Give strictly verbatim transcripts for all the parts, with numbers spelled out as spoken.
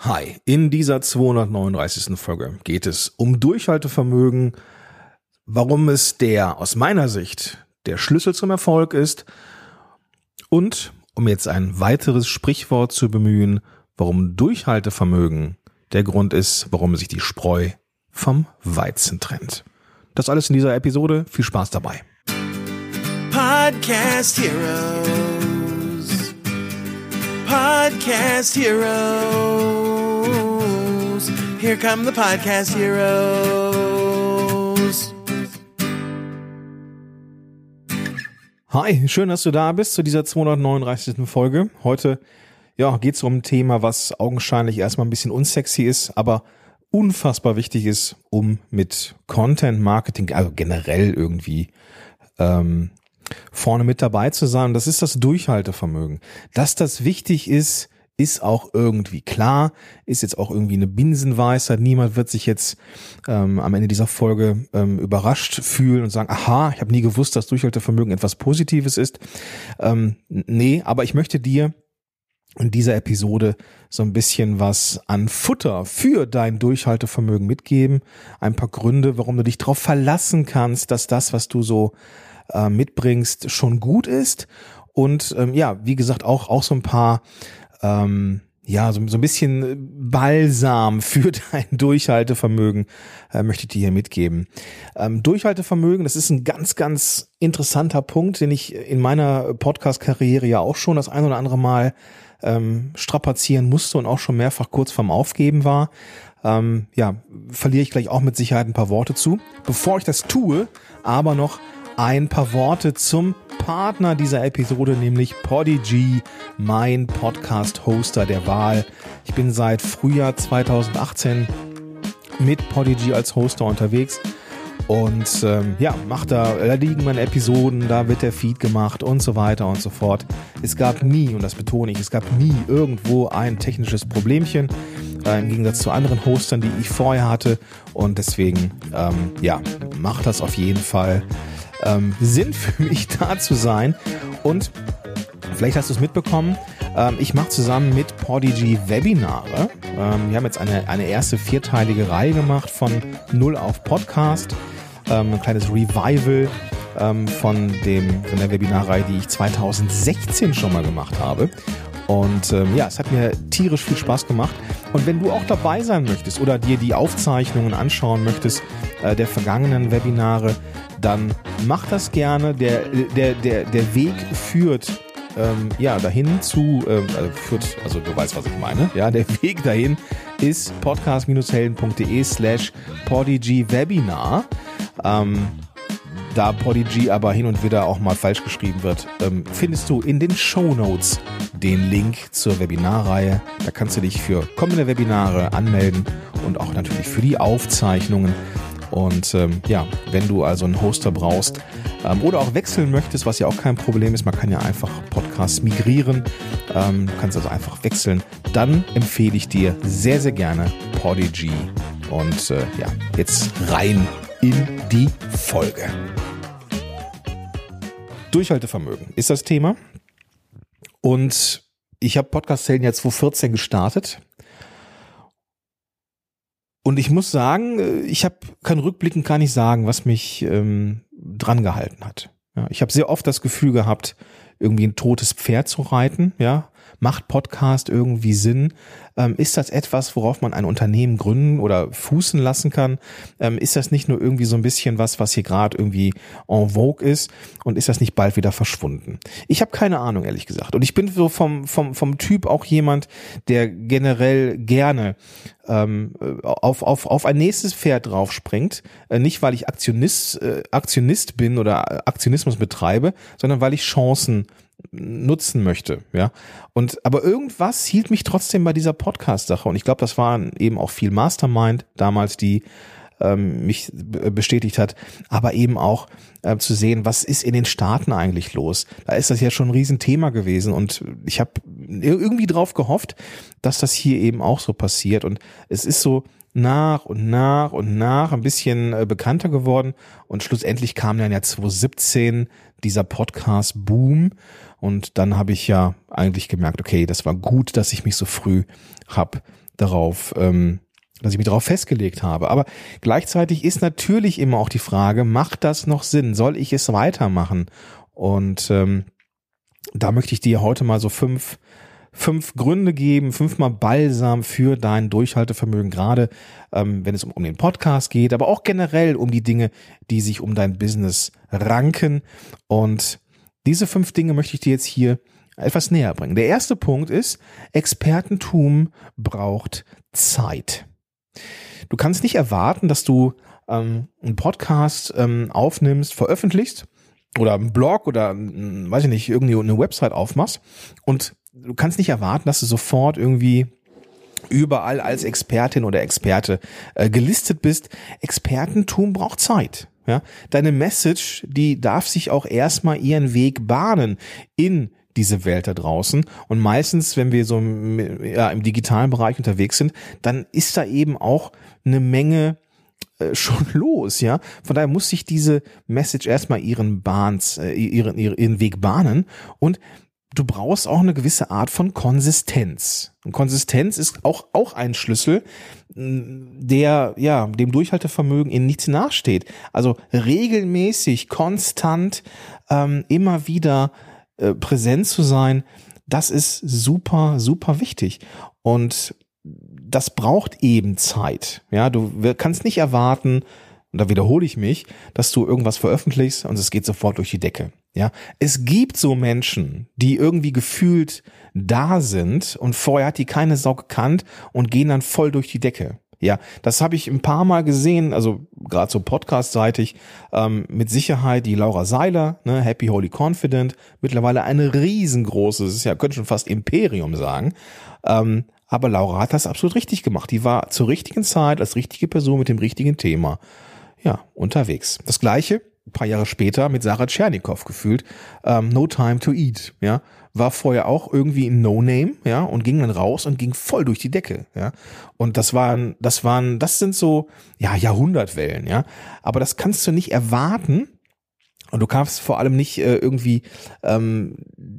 Hi, in dieser zweihundertneununddreißigsten Folge geht es um Durchhaltevermögen, warum es der aus meiner Sicht der Schlüssel zum Erfolg ist und, um jetzt ein weiteres Sprichwort zu bemühen, warum Durchhaltevermögen der Grund ist, warum sich die Spreu vom Weizen trennt. Das alles in dieser Episode. Viel Spaß dabei. Podcast Heroes. Podcast Heroes. Here come the Podcast Heroes. Hi, schön, dass du da bist zu dieser zweihundertneununddreißigsten Folge. Heute ja, geht es um ein Thema, was augenscheinlich erstmal ein bisschen unsexy ist, aber unfassbar wichtig ist, um mit Content Marketing, also generell irgendwie ähm, vorne mit dabei zu sein. Das ist das Durchhaltevermögen. Dass das wichtig ist, ist auch irgendwie klar, ist jetzt auch irgendwie eine Binsenweisheit. Niemand wird sich jetzt ähm, am Ende dieser Folge ähm, überrascht fühlen und sagen, aha, ich habe nie gewusst, dass Durchhaltevermögen etwas Positives ist. Ähm, nee, aber ich möchte dir in dieser Episode so ein bisschen was an Futter für dein Durchhaltevermögen mitgeben. Ein paar Gründe, warum du dich darauf verlassen kannst, dass das, was du so äh, mitbringst, schon gut ist. Und ähm, ja, wie gesagt, auch auch so ein paar ähm, ja, so, so ein bisschen Balsam für dein Durchhaltevermögen äh, möchte ich dir hier mitgeben. Ähm, Durchhaltevermögen, das ist ein ganz, ganz interessanter Punkt, den ich in meiner Podcast-Karriere ja auch schon das ein oder andere Mal ähm, strapazieren musste und auch schon mehrfach kurz vorm Aufgeben war. Ähm, ja, verliere ich gleich auch mit Sicherheit ein paar Worte zu. Bevor ich das tue, aber noch ein paar Worte zum Partner dieser Episode, nämlich Podigy, mein Podcast-Hoster der Wahl. Ich bin seit Frühjahr zweitausendachtzehn mit Podigy als Hoster unterwegs und ähm, ja, macht da, da liegen meine Episoden, da wird der Feed gemacht und so weiter und so fort. Es gab nie, und das betone ich, es gab nie irgendwo ein technisches Problemchen, äh, im Gegensatz zu anderen Hostern, die ich vorher hatte, und deswegen, ähm, ja, macht das auf jeden Fall Ähm, Sinn für mich da zu sein. Und vielleicht hast du es mitbekommen, ähm, ich mache zusammen mit Podigy Webinare. Ähm, wir haben jetzt eine, eine erste vierteilige Reihe gemacht von Null auf Podcast. Ähm, ein kleines Revival ähm, von, dem, von der Webinarreihe, die ich zweitausendsechzehn schon mal gemacht habe. Und ähm, ja, es hat mir tierisch viel Spaß gemacht. Und wenn du auch dabei sein möchtest oder dir die Aufzeichnungen anschauen möchtest äh, der vergangenen Webinare, dann mach das gerne. Der, der, der, der Weg führt ähm, ja dahin zu, ähm, also führt, also du weißt, was ich meine. Ja, der Weg dahin ist podcast-helden.de slash Podigy Webinar. Ähm, Da Podigy aber hin und wieder auch mal falsch geschrieben wird, ähm, findest du in den Shownotes den Link zur Webinarreihe. Da kannst du dich für kommende Webinare anmelden und auch natürlich für die Aufzeichnungen. Und ähm, ja, wenn du also einen Hoster brauchst ähm, oder auch wechseln möchtest, was ja auch kein Problem ist, man kann ja einfach Podcasts migrieren, ähm, du kannst also einfach wechseln, dann empfehle ich dir sehr, sehr gerne Podigy. Und äh, ja, jetzt rein in die Folge. Durchhaltevermögen ist das Thema. Und ich habe Podcast-Helden ja zweitausendvierzehn gestartet. Und ich muss sagen, ich habe kann rückblickend gar nicht sagen, was mich ähm, dran gehalten hat. Ja, ich habe sehr oft das Gefühl gehabt, irgendwie ein totes Pferd zu reiten, ja. Macht Podcast irgendwie Sinn? Ähm, ist das etwas, worauf man ein Unternehmen gründen oder fußen lassen kann? Ähm, ist das nicht nur irgendwie so ein bisschen was, was hier gerade irgendwie en vogue ist? Und ist das nicht bald wieder verschwunden? Ich habe keine Ahnung, ehrlich gesagt. Und ich bin so vom vom vom Typ auch jemand, der generell gerne ähm, auf auf auf ein nächstes Pferd draufspringt. Äh, nicht, weil ich Aktionist äh, Aktionist bin oder Aktionismus betreibe, sondern weil ich Chancen nutzen möchte, ja. Und aber irgendwas hielt mich trotzdem bei dieser Podcast-Sache, und ich glaube, das war eben auch viel Mastermind damals, die ähm, mich bestätigt hat, aber eben auch äh, zu sehen, was ist in den Staaten eigentlich los. Da ist das ja schon ein Riesenthema gewesen, und ich habe irgendwie drauf gehofft, dass das hier eben auch so passiert, und es ist so nach und nach und nach ein bisschen äh, bekannter geworden, und schlussendlich kam dann ja zweitausendsiebzehn dieser Podcast-Boom, und dann habe ich ja eigentlich gemerkt, okay, das war gut, dass ich mich so früh hab darauf, ähm, dass ich mich darauf festgelegt habe. Aber gleichzeitig ist natürlich immer auch die Frage, macht das noch Sinn? Soll ich es weitermachen? Und ähm, da möchte ich dir heute mal so fünf fünf Gründe geben, fünfmal Balsam für dein Durchhaltevermögen, gerade ähm, wenn es um, um den Podcast geht, aber auch generell um die Dinge, die sich um dein Business ranken. Und diese fünf Dinge möchte ich dir jetzt hier etwas näher bringen. Der erste Punkt ist, Expertentum braucht Zeit. Du kannst nicht erwarten, dass du ähm, einen Podcast ähm, aufnimmst, veröffentlichst oder einen Blog oder, weiß ich nicht, irgendwie eine Website aufmachst und du kannst nicht erwarten, dass du sofort irgendwie überall als Expertin oder Experte äh, gelistet bist. Expertentum braucht Zeit. Ja, deine Message, die darf sich auch erstmal ihren Weg bahnen in diese Welt da draußen. Und meistens, wenn wir so im, ja, im digitalen Bereich unterwegs sind, dann ist da eben auch eine Menge äh, schon los, ja. Von daher muss sich diese Message erstmal ihren Bahns, äh, ihren, ihren Weg bahnen und du brauchst auch eine gewisse Art von Konsistenz. Und Konsistenz ist auch, auch ein Schlüssel, der, ja, dem Durchhaltevermögen in nichts nachsteht. Also regelmäßig, konstant, ähm, immer wieder äh, präsent zu sein, das ist super, super wichtig. Und das braucht eben Zeit. Ja, du kannst nicht erwarten, und da wiederhole ich mich, dass du irgendwas veröffentlichst und es geht sofort durch die Decke. Ja, es gibt so Menschen, die irgendwie gefühlt da sind und vorher hat die keine Sau gekannt und gehen dann voll durch die Decke. Ja, das habe ich ein paar Mal gesehen, also gerade so podcast-seitig, ähm, mit Sicherheit die Laura Seiler, ne, Happy Holy Confident, mittlerweile eine riesengroße, das ist ja, könnte schon fast Imperium sagen, ähm, aber Laura hat das absolut richtig gemacht. Die war zur richtigen Zeit als richtige Person mit dem richtigen Thema, ja, unterwegs. Das Gleiche ein paar Jahre später mit Sarah Tschernikow gefühlt, ähm, No Time to Eat, ja, war vorher auch irgendwie ein No-Name, ja, und ging dann raus und ging voll durch die Decke, ja, und das waren, das waren, das sind so, ja, Jahrhundertwellen, ja, aber das kannst du nicht erwarten und du kannst vor allem nicht äh, irgendwie ähm,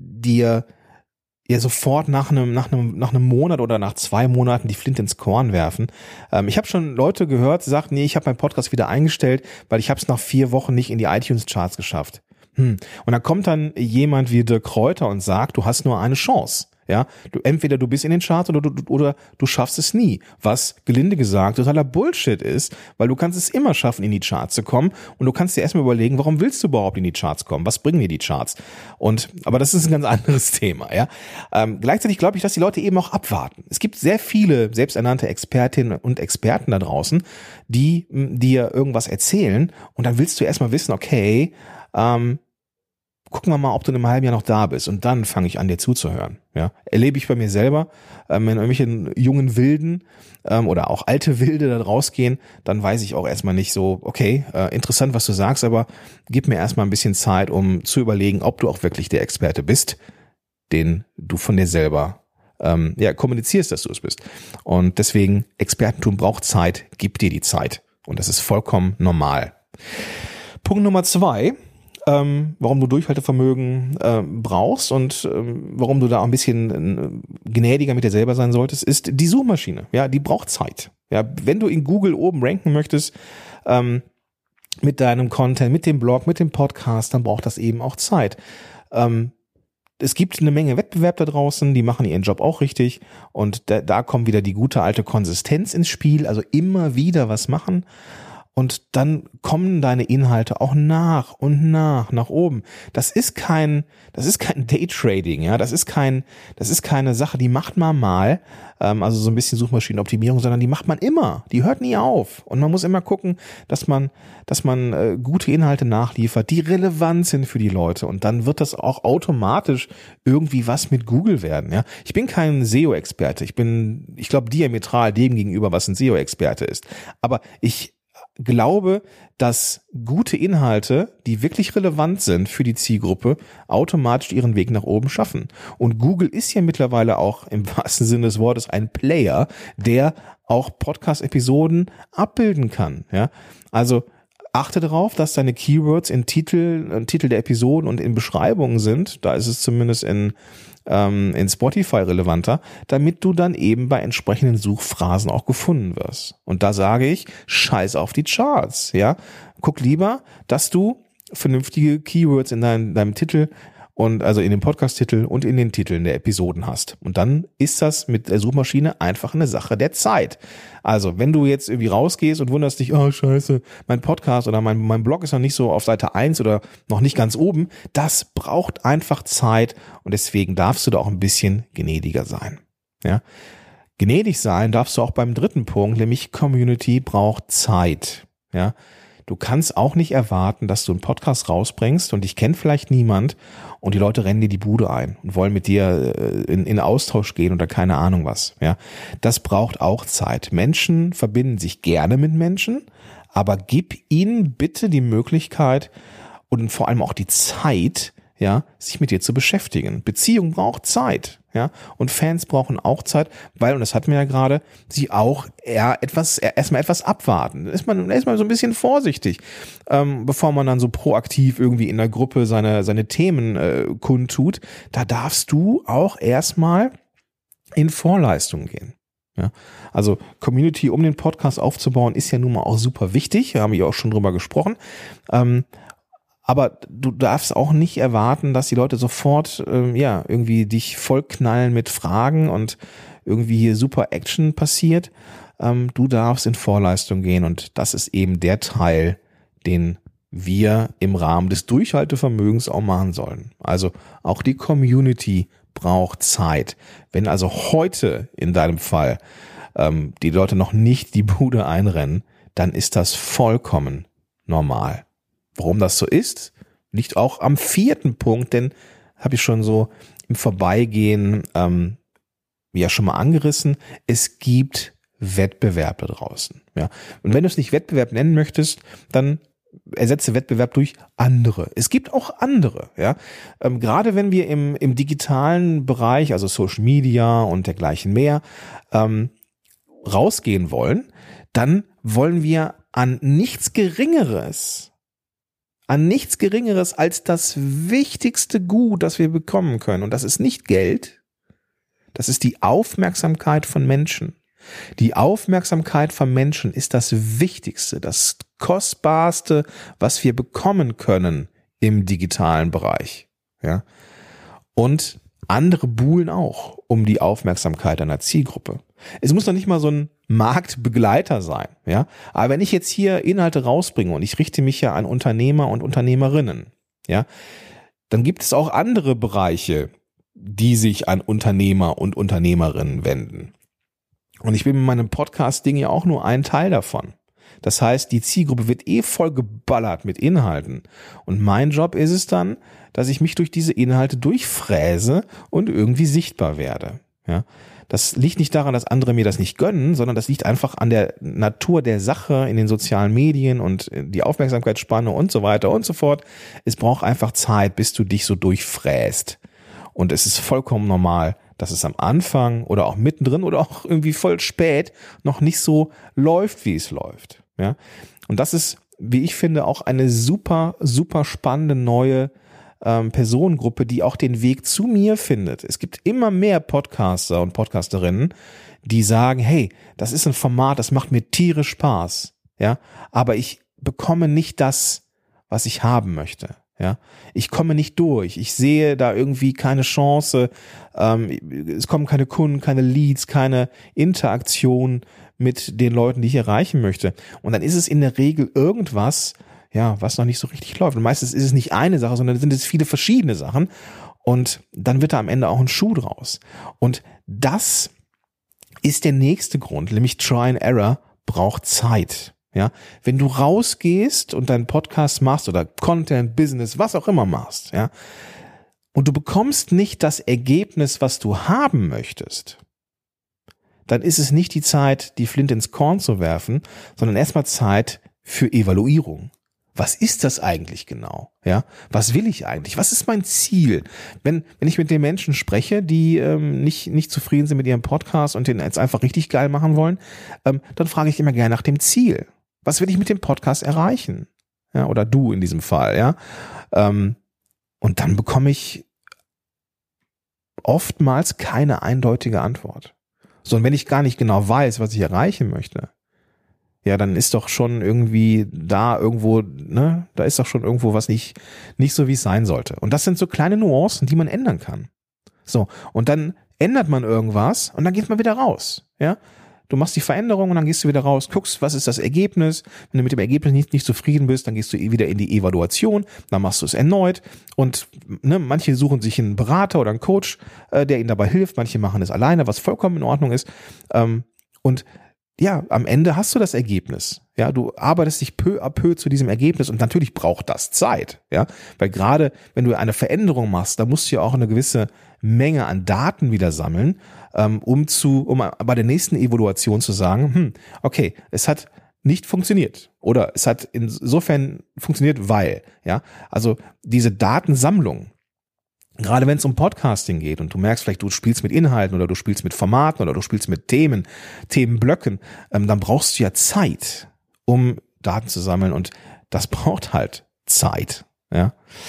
dir ja sofort nach einem nach einem nach einem Monat oder nach zwei Monaten die Flinte ins Korn werfen. Ähm, ich habe schon Leute gehört, die sagten, nee, ich habe meinen Podcast wieder eingestellt, weil ich habe es nach vier Wochen nicht in die iTunes-Charts geschafft. Hm. Und dann kommt dann jemand wie Dirk Kräuter und sagt, du hast nur eine Chance. Ja, du, entweder du bist in den Charts oder du, oder du schaffst es nie, was gelinde gesagt totaler Bullshit ist, weil du kannst es immer schaffen, in die Charts zu kommen und du kannst dir erstmal überlegen, warum willst du überhaupt in die Charts kommen, was bringen dir die Charts? Und, aber das ist ein ganz anderes Thema, ja. Ähm, gleichzeitig glaube ich, dass die Leute eben auch abwarten. Es gibt sehr viele selbsternannte Expertinnen und Experten da draußen, die dir irgendwas erzählen und dann willst du erstmal wissen, okay, ähm, gucken wir mal, ob du in einem halben Jahr noch da bist und dann fange ich an, dir zuzuhören. Ja, erlebe ich bei mir selber, ähm, wenn irgendwelche jungen Wilden ähm, oder auch alte Wilde da rausgehen, dann weiß ich auch erstmal nicht so, okay, äh, interessant, was du sagst, aber gib mir erstmal ein bisschen Zeit, um zu überlegen, ob du auch wirklich der Experte bist, den du von dir selber ähm, ja kommunizierst, dass du es bist. Und deswegen, Expertentum braucht Zeit, gib dir die Zeit. Und das ist vollkommen normal. Punkt Nummer zwei, Ähm, warum du Durchhaltevermögen äh, brauchst und ähm, warum du da auch ein bisschen äh, gnädiger mit dir selber sein solltest, ist die Suchmaschine. Ja, die braucht Zeit. Ja, wenn du in Google oben ranken möchtest ähm, mit deinem Content, mit dem Blog, mit dem Podcast, dann braucht das eben auch Zeit. Ähm, es gibt eine Menge Wettbewerb da draußen, die machen ihren Job auch richtig und da, da kommt wieder die gute alte Konsistenz ins Spiel, also immer wieder was machen. Und dann kommen deine Inhalte auch nach und nach, nach oben. Das ist kein, das ist kein Daytrading, ja. Das ist kein, das ist keine Sache, die macht man mal, ähm, also so ein bisschen Suchmaschinenoptimierung, sondern die macht man immer. Die hört nie auf. Und man muss immer gucken, dass man, dass man äh, gute Inhalte nachliefert, die relevant sind für die Leute. Und dann wird das auch automatisch irgendwie was mit Google werden, ja. Ich bin kein S E O-Experte. Ich bin, ich glaube, diametral dem gegenüber, was ein S E O-Experte ist. Aber ich glaube, dass gute Inhalte, die wirklich relevant sind für die Zielgruppe, automatisch ihren Weg nach oben schaffen. Und Google ist ja mittlerweile auch im wahrsten Sinne des Wortes ein Player, der auch Podcast-Episoden abbilden kann. Ja, also achte darauf, dass deine Keywords in Titel, in Titel der Episoden und in Beschreibungen sind. Da ist es zumindest in, ähm, in Spotify relevanter, damit du dann eben bei entsprechenden Suchphrasen auch gefunden wirst. Und da sage ich, scheiß auf die Charts, ja. Guck lieber, dass du vernünftige Keywords in deinem, deinem Titel und also in dem Podcast-Titel und in den Titeln der Episoden hast. Und dann ist das mit der Suchmaschine einfach eine Sache der Zeit. Also wenn du jetzt irgendwie rausgehst und wunderst dich, oh scheiße, mein Podcast oder mein, mein Blog ist noch nicht so auf Seite eins oder noch nicht ganz oben, das braucht einfach Zeit und deswegen darfst du da auch ein bisschen gnädiger sein. Ja? Gnädig sein darfst du auch beim dritten Punkt, nämlich Community braucht Zeit. Ja? Du kannst auch nicht erwarten, dass du einen Podcast rausbringst und dich kennt vielleicht niemand und die Leute rennen dir die Bude ein und wollen mit dir in, in Austausch gehen oder keine Ahnung was. Ja, das braucht auch Zeit. Menschen verbinden sich gerne mit Menschen, aber gib ihnen bitte die Möglichkeit und vor allem auch die Zeit, ja, sich mit dir zu beschäftigen. Beziehung braucht Zeit, ja, und Fans brauchen auch Zeit, weil, und das hatten wir ja gerade, sie auch eher etwas, erstmal etwas abwarten. Da ist man erstmal so ein bisschen vorsichtig, ähm, bevor man dann so proaktiv irgendwie in der Gruppe seine, seine Themen äh, kundtut. Da darfst du auch erstmal in Vorleistung gehen. Ja, also Community um den Podcast aufzubauen ist ja nun mal auch super wichtig. Da haben wir ja auch schon drüber gesprochen. Ähm, Aber du darfst auch nicht erwarten, dass die Leute sofort ähm, ja irgendwie dich vollknallen mit Fragen und irgendwie hier super Action passiert. Ähm, du darfst in Vorleistung gehen und das ist eben der Teil, den wir im Rahmen des Durchhaltevermögens auch machen sollen. Also auch die Community braucht Zeit. Wenn also heute in deinem Fall ähm, die Leute noch nicht die Bude einrennen, dann ist das vollkommen normal. Warum das so ist, liegt auch am vierten Punkt, denn habe ich schon so im Vorbeigehen ähm, ja schon mal angerissen, es gibt Wettbewerb da draußen. Ja. Und wenn du es nicht Wettbewerb nennen möchtest, dann ersetze Wettbewerb durch andere. Es gibt auch andere. Ja. Ähm, gerade wenn wir im, im digitalen Bereich, also Social Media und dergleichen mehr, ähm, rausgehen wollen, dann wollen wir an nichts Geringeres An nichts Geringeres als das wichtigste Gut, das wir bekommen können. Und das ist nicht Geld, das ist die Aufmerksamkeit von Menschen. Die Aufmerksamkeit von Menschen ist das Wichtigste, das Kostbarste, was wir bekommen können im digitalen Bereich. Ja? Und andere buhlen auch um die Aufmerksamkeit einer Zielgruppe. Es muss noch nicht mal so ein Marktbegleiter sein, ja. Aber wenn ich jetzt hier Inhalte rausbringe und ich richte mich ja an Unternehmer und Unternehmerinnen, ja, dann gibt es auch andere Bereiche, die sich an Unternehmer und Unternehmerinnen wenden. Und ich bin mit meinem Podcast-Ding ja auch nur ein Teil davon. Das heißt, die Zielgruppe wird eh voll geballert mit Inhalten. Und mein Job ist es dann, dass ich mich durch diese Inhalte durchfräse und irgendwie sichtbar werde, ja. Das liegt nicht daran, dass andere mir das nicht gönnen, sondern das liegt einfach an der Natur der Sache in den sozialen Medien und die Aufmerksamkeitsspanne und so weiter und so fort. Es braucht einfach Zeit, bis du dich so durchfräst. Und es ist vollkommen normal, dass es am Anfang oder auch mittendrin oder auch irgendwie voll spät noch nicht so läuft, wie es läuft. Ja? Und das ist, wie ich finde, auch eine super, super spannende neue Ähm, Personengruppe, die auch den Weg zu mir findet. Es gibt immer mehr Podcaster und Podcasterinnen, die sagen, hey, das ist ein Format, das macht mir tierisch Spaß, ja, aber ich bekomme nicht das, was ich haben möchte, ja. Ich komme nicht durch, ich sehe da irgendwie keine Chance, ähm, es kommen keine Kunden, keine Leads, keine Interaktion mit den Leuten, die ich erreichen möchte. Und dann ist es in der Regel irgendwas, ja, was noch nicht so richtig läuft. Und meistens ist es nicht eine Sache, sondern sind es viele verschiedene Sachen. Und dann wird da am Ende auch ein Schuh draus. Und das ist der nächste Grund, nämlich Try and Error braucht Zeit. Ja, wenn du rausgehst und deinen Podcast machst oder Content, Business, was auch immer machst, ja, und du bekommst nicht das Ergebnis, was du haben möchtest, dann ist es nicht die Zeit, die Flint ins Korn zu werfen, sondern erstmal Zeit für Evaluierung. Was ist das eigentlich genau? Ja, was will ich eigentlich? Was ist mein Ziel? Wenn wenn ich mit den Menschen spreche, die ähm, nicht nicht zufrieden sind mit ihrem Podcast und den jetzt einfach richtig geil machen wollen, ähm, dann frage ich immer gerne nach dem Ziel. Was will ich mit dem Podcast erreichen? ja, oder du in diesem Fall, ja. Ähm, und dann bekomme ich oftmals keine eindeutige Antwort. So, und wenn ich gar nicht genau weiß, was ich erreichen möchte, ja, dann ist doch schon irgendwie da irgendwo, ne, da ist doch schon irgendwo was nicht, nicht so, wie es sein sollte. Und das sind so kleine Nuancen, die man ändern kann. So, und dann ändert man irgendwas und dann geht man wieder raus, ja. Du machst die Veränderung und dann gehst du wieder raus, guckst, was ist das Ergebnis. Wenn du mit dem Ergebnis nicht, nicht zufrieden bist, dann gehst du wieder in die Evaluation, dann machst du es erneut. Und ne, manche suchen sich einen Berater oder einen Coach, äh, der ihnen dabei hilft. Manche machen es alleine, was vollkommen in Ordnung ist. Ähm, und ja, am Ende hast du das Ergebnis. Ja, du arbeitest dich peu à peu zu diesem Ergebnis und natürlich braucht das Zeit. Ja, weil gerade wenn du eine Veränderung machst, da musst du ja auch eine gewisse Menge an Daten wieder sammeln, ähm, um zu, um bei der nächsten Evaluation zu sagen, hm, okay, es hat nicht funktioniert oder es hat insofern funktioniert, weil, ja, also diese Datensammlung, gerade wenn es um Podcasting geht und du merkst vielleicht, du spielst mit Inhalten oder du spielst mit Formaten oder du spielst mit Themen, Themenblöcken, ähm, dann brauchst du ja Zeit, um Daten zu sammeln und das braucht halt Zeit, ja.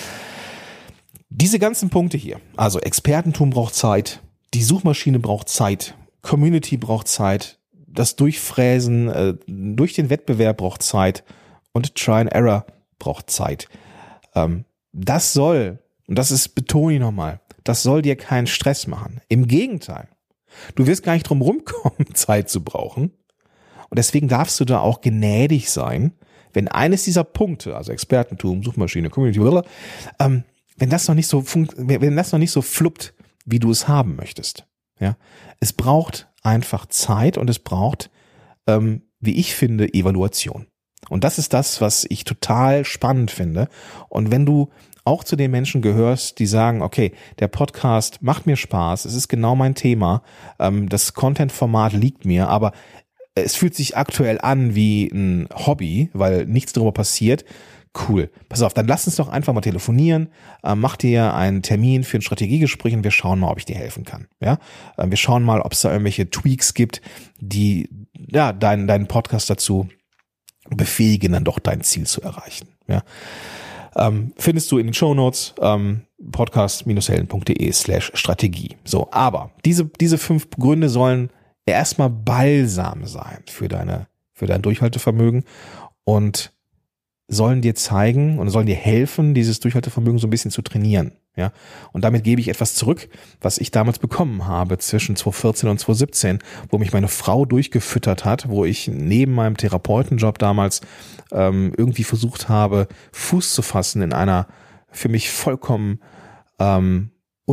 Diese ganzen Punkte hier, also Expertentum braucht Zeit, die Suchmaschine braucht Zeit, Community braucht Zeit, das Durchfräsen äh, durch den Wettbewerb braucht Zeit und Try and Error braucht Zeit. Ähm, das soll, und das ist, betone ich nochmal, das soll dir keinen Stress machen. Im Gegenteil, du wirst gar nicht drum rumkommen, Zeit zu brauchen und deswegen darfst du da auch gnädig sein, wenn eines dieser Punkte, also Expertentum, Suchmaschine, Community, ähm, wenn das noch nicht so funkt, wenn das noch nicht so fluppt, wie du es haben möchtest, ja, es braucht einfach Zeit und es braucht, ähm, wie ich finde, Evaluation. Und das ist das, was ich total spannend finde. Und wenn du auch zu den Menschen gehörst, die sagen, okay, der Podcast macht mir Spaß, es ist genau mein Thema, ähm, das Content-Format liegt mir, aber es fühlt sich aktuell an wie ein Hobby, weil nichts darüber passiert. Cool. Pass auf, dann lass uns doch einfach mal telefonieren, äh, mach dir einen Termin für ein Strategiegespräch und wir schauen mal, ob ich dir helfen kann. Ja, äh, wir schauen mal, ob es da irgendwelche Tweaks gibt, die ja deinen deinen Podcast dazu befähigen, dann doch dein Ziel zu erreichen. Ja, ähm, findest du in den Shownotes ähm, podcast-helden.de slash Strategie. So, aber diese diese fünf Gründe sollen erstmal Balsam sein für deine für dein Durchhaltevermögen und sollen dir zeigen und sollen dir helfen, dieses Durchhaltevermögen so ein bisschen zu trainieren, ja. Und damit gebe ich etwas zurück, was ich damals bekommen habe zwischen zwanzig vierzehn und zwanzig siebzehn, wo mich meine Frau durchgefüttert hat, wo ich neben meinem Therapeutenjob damals ähm, irgendwie versucht habe, Fuß zu fassen in einer für mich vollkommen ähm,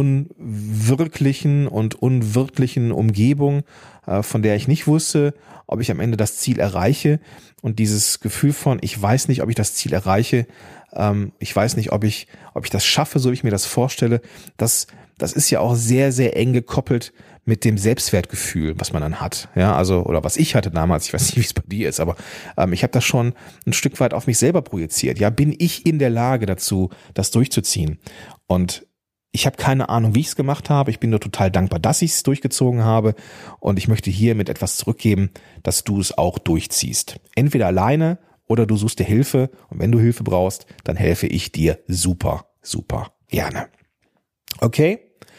unwirklichen und unwirklichen Umgebung, äh, von der ich nicht wusste, ob ich am Ende das Ziel erreiche. Und dieses Gefühl von, ich weiß nicht, ob ich das Ziel erreiche, ähm, ich weiß nicht, ob ich, ob ich das schaffe, so wie ich mir das vorstelle, das, das ist ja auch sehr, sehr eng gekoppelt mit dem Selbstwertgefühl, was man dann hat. Ja, also, oder was ich hatte damals, ich weiß nicht, wie es bei dir ist, aber ähm, ich habe das schon ein Stück weit auf mich selber projiziert. Ja, bin ich in der Lage dazu, das durchzuziehen? Und ich habe keine Ahnung, wie ich es gemacht habe. Ich bin nur total dankbar, dass ich es durchgezogen habe. Und ich möchte hiermit etwas zurückgeben, dass du es auch durchziehst. Entweder alleine oder du suchst dir Hilfe. Und wenn du Hilfe brauchst, dann helfe ich dir super, super gerne. Okay?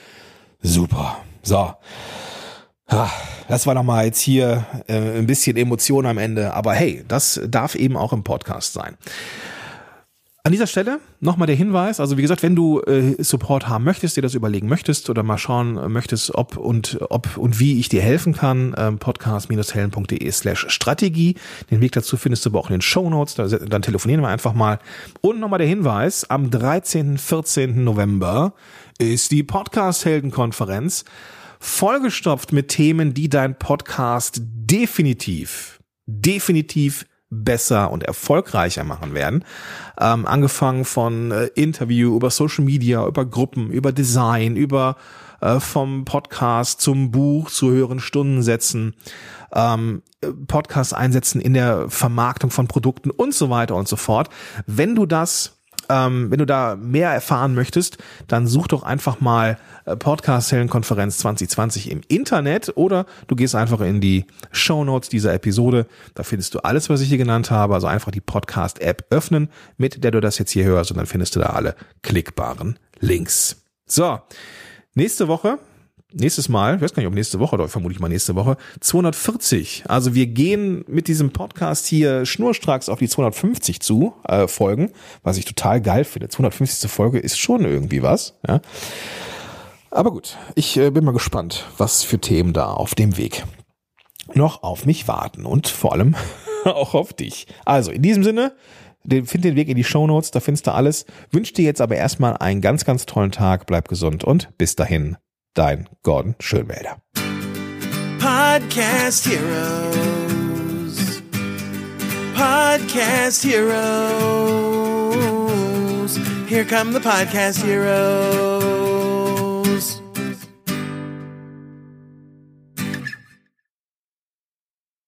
Super. So. Das war nochmal jetzt hier äh, ein bisschen Emotion am Ende. Aber hey, das darf eben auch im Podcast sein. An dieser Stelle nochmal der Hinweis, also wie gesagt, wenn du äh, Support haben möchtest, dir das überlegen möchtest oder mal schauen möchtest, ob und ob und wie ich dir helfen kann, ähm, podcast-helden.de slash Strategie. Den Weg dazu findest du aber auch in den Shownotes, da, dann telefonieren wir einfach mal. Und nochmal der Hinweis, am dreizehnten, vierzehnten November ist die Podcast-Helden-Konferenz vollgestopft mit Themen, die dein Podcast definitiv, definitiv besser und erfolgreicher machen werden. Ähm, angefangen von äh, Interview, über Social Media, über Gruppen, über Design, über äh, vom Podcast zum Buch, zu höheren Stundensätzen, ähm, Podcast einsetzen in der Vermarktung von Produkten und so weiter und so fort. Wenn du das Ähm, wenn du da mehr erfahren möchtest, dann such doch einfach mal äh, Podcast-Heldenkonferenz zwanzig zwanzig im Internet oder du gehst einfach in die Shownotes dieser Episode. Da findest du alles, was ich hier genannt habe. Also einfach die Podcast-App öffnen, mit der du das jetzt hier hörst und dann findest du da alle klickbaren Links. So, nächste Woche. Nächstes Mal, ich weiß gar nicht, ob nächste Woche oder vermutlich mal nächste Woche, zweihundertvierzig. Also wir gehen mit diesem Podcast hier schnurstracks auf die zweihundertfünfzig zu, äh, Folgen, was ich total geil finde. zweihundertfünfzigste Folge ist schon irgendwie was, ja. Aber gut, ich äh, bin mal gespannt, was für Themen da auf dem Weg noch auf mich warten und vor allem auch auf dich. Also in diesem Sinne, find den Weg in die Shownotes, da findest du alles. Wünsch dir jetzt aber erstmal einen ganz, ganz tollen Tag, bleib gesund und bis dahin. Dein Gordon Schönwälder. Podcast Heroes. Podcast Heroes. Here come the Podcast Heroes.